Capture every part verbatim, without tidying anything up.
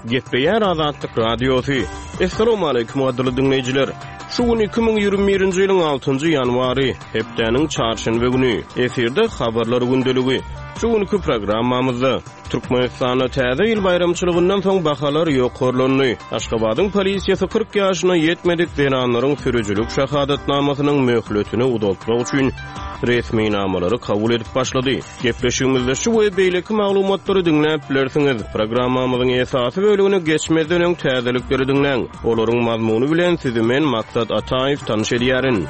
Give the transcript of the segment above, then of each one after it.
Gepleýär Azatlyk Radiosu. Assalamu alaykum adly dinleýijiler. Şu gün iki bin ýygrimi birinji ýylyň altynjy ýanwary, hepdeniň çarşanba güni. Eferde habarlar gündeligi. Şu günkü programmamyzda Türkmenistanda täze ýyl bayramçylygyndan soň bahalar ýokarlandy. Aşgabatyň polisiýasy kırk ýaşyna ýetmedik denanlaryň sürüjülük şahadatnamasynyň möhletini uzatmak üçin resmi namalary kabul edip başlady. Gepleşigimizde şu we beýleki maglumatlary dinläp bilersiňiz. Programmamyzyň esasy bölügini geçmeden öň täzelikleri dinläň. Olaryň mazmuny bilen sizi men Maksat Ataýew tanyş edýärin.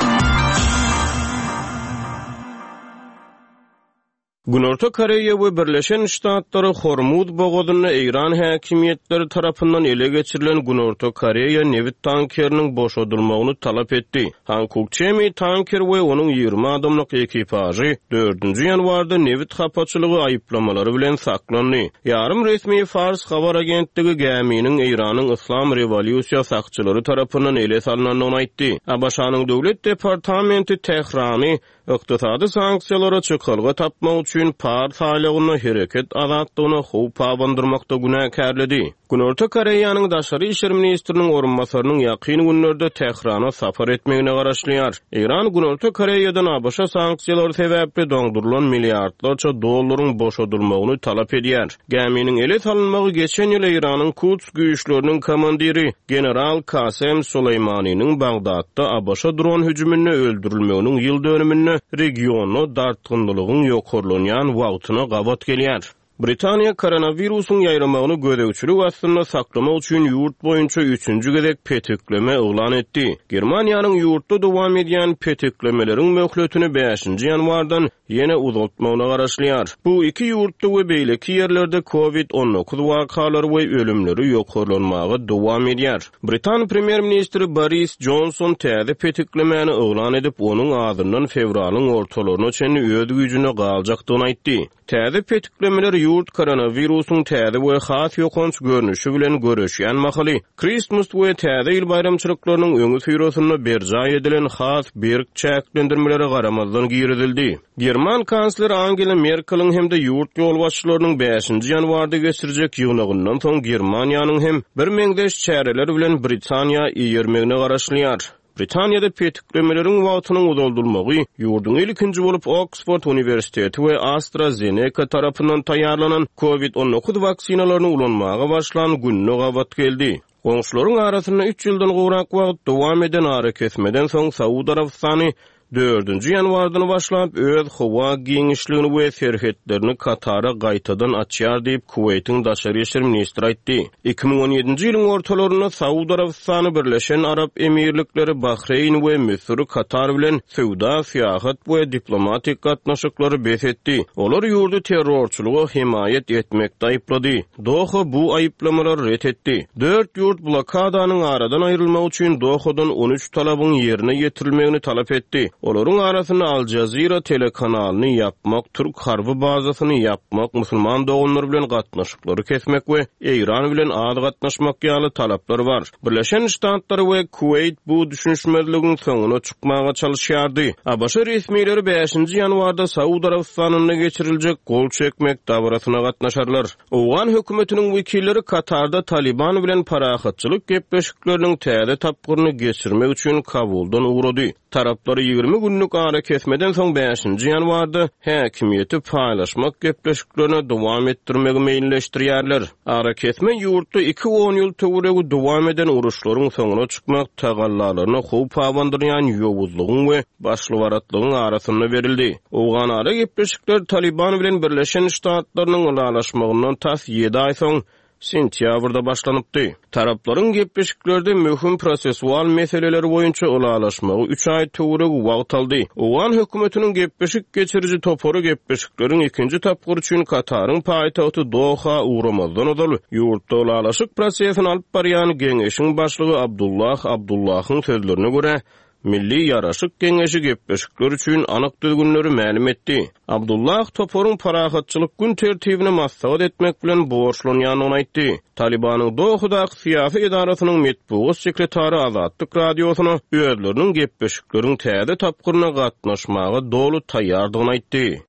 Günorta Koreýa we Birleşen Ştatlary Hormuz bogazyny Iran häkimiýetleri tarapyndan ele geçirilen Günorta Koreýa newit tankeriniň boşadylmagyny talap etdi. Hankuk Chemi tanker we onuň ýygrimi adamlyk ekipajy dördünji ýanwarda newit hapaçylygy aýyplamalary bilen saklandy. Ýarym resmi Fars habar agentligi geminiň Iranyň Islam Rewolýusiýa sakçylary tarapyndan ele salynanyny aýtdy. Abaşanyň döwlet departamenti Tehrany iqtisady sanksiýalara çykylgy tapmak üçin par saýlagyny hereket azatlygyny how pabandyrmakda günäkärledi. Günorta Koreýanyň daşary işler ministriniň orunbasarynyň ýakyn günlerde Tehrana safar etmegine garaşlýar. Iran Günorta Koreýadan A B Ş sanksiýalary sebäpli doňdurulan milliardlarça dollaryň boşadylmagyny talap edýär. Geminiň ele salynmagy geçen ýyl Iranyň Quds güýçleriniň komandiri general Kasem Suleymanynyň Bagdatda A B Ş dron hüjümine öldürilmeginiň ýyl dönümine regionu dartgynlygyň ýokarlanýan wagtyna gabat gelýär. Britaniýa koronawirusyň ýaýramagyny gödäwçilik aslynda saklamak üçin ýurt boýunça üçünji gezek petikleme elan etdi. Germaniýanyň ýurtda dowam edýän petiklemeleriň möhletini beşinji ýanwardan ýene uzatmagyna garaşlýar. Bu iki ýurtda we beýleki ýerlerde covid on dokuz wakalary we ölümleri ýokarlanmagy dowam edýär. Britan premier ministri Boris Johnson täze petiklemeni elan edip onuň adyndan fevralyň ortalaryna çenli öýüd güýjüne galjakdygyny aýtdy. Täze petiklemeler ýurt koronawirusyň täze we has ýokanç görnüşi bilen göreşýän mahaly. Christmas we täze ýyl bayramçylyklarynyň öňü süýrosyna berja edilen has berk çäklendirmelere garamazdan girizildi. German kansler Angela Merkel'iň hemde ýurt ýolbaşçylarynyň beşinji ýanwarda geçirijek ýygnagyndan soň Germaniýanyň hem bir meňdeş çäreler bilen Britaniýa ýermegine garaşlýar. Britaniýada petiklemelerin wagtynyň uzaldylmagy ýurdun ilkinji bolup Oxford Universiteti we AstraZeneca tarapyndan taýýarlanan covid on dokuz vaksinalaryny ulanmaga başlan günne gabat geldi. Goňşularyň arasynda üç ýyldan gowrak wagt dowam eden ara kesmeden soň Saudi Arabistany dördünji ýanwardan başlap öz howa giňişligini we serhetlerini Katara gaýtadan açýar diýip Kuweytiň daşary işler ministri aýtdy. iki bin on ýedinji ýylyň ortalaryna Saudi Arabistany Birleşen Arap Emirlikleri, Bahreyn we Misr Katar bilen sowda, syýahat we diplomatik gatnaşyklary besetdi. Olar ýurdu terrorçylyga himayet etmekde aýyplady. Doha bu aýyplamary ret etdi. Dört ýurt blokadanyň aradan aýrylmak üçin Dohadan on üç talabyň ýerine ýetirilmegini talap etdi. Olaryň arasynda Al Jazeera telekanalyny yapmak, Türk harby bazasyny yapmak, musulman doganlar bilen gatnaşyklary kesmek we Iran bilen az gatnaşmak ýaly talaplar bar. Birleşen Ştatlary we Kuweyt bu düşünşmezligiň soňuna çykmaga çalışýardy. A B Ş resmiýetleri beşinji ýanwarda Saudi Arabistanyna geçiriljek gol çekmek dabarasyna gatnaşarlar. Owgan hökümetiniň wekilleri Katarda Taliban bilen parahatçylyk gepleşikleriniň täze tapgyryny geçirmek üçin Kabuldan ugrady. Taraplary ýygrimi günlük ara kesmeden soň beşinji ýanwarda häkimiýeti paýlaşmak gepleşiklerini dowam etdirmegi meýilleşdirýärler. Ara kesme ýurtda iki on ýyl töweregi dowam eden uruşlaryň soňuna çykmak tagallalaryna how pabandyrýan ýowuzlygyň we başlywaratlygyň arasynda berildi. Owgan ara gepleşikler Taliban bilen Birleşen Ştatlarynyň ulalaşmagyndan tas ýedi aý soň sentýabrda başlanypdy. Taraplaryň gepleşiklerde möhüm prosesual meseleler boýunça ulalaşmagy üç aý töwereg wagt aldy. Owgan hökümetiniň gepleşik geçiriji toporu gepleşikleriň ikinji tapgyr üçin Kataryň paýtagty Doha uğramazdan odaly. Ýurtda ulalaşyk prosesini alyp barýan geňeşiň başlygy Abdullah Abdullahyň sözlerine görä Milli Ýaraşyk Geňeşi gepleşikler üçin anyk düzgünleri ma'lum etdi. Abdullah toporun parahatçylyk gün tertibine maslahat etmek bilen borçlanýanyny aýtdy. Talibanyň Dohadaky syýasy edarasynyň metbuat sekretary Azatlyk radiosyna özleriniň gepleşikleriniň täze tapgyryna gatnaşmagy dolu taýýardygyny aýtdy.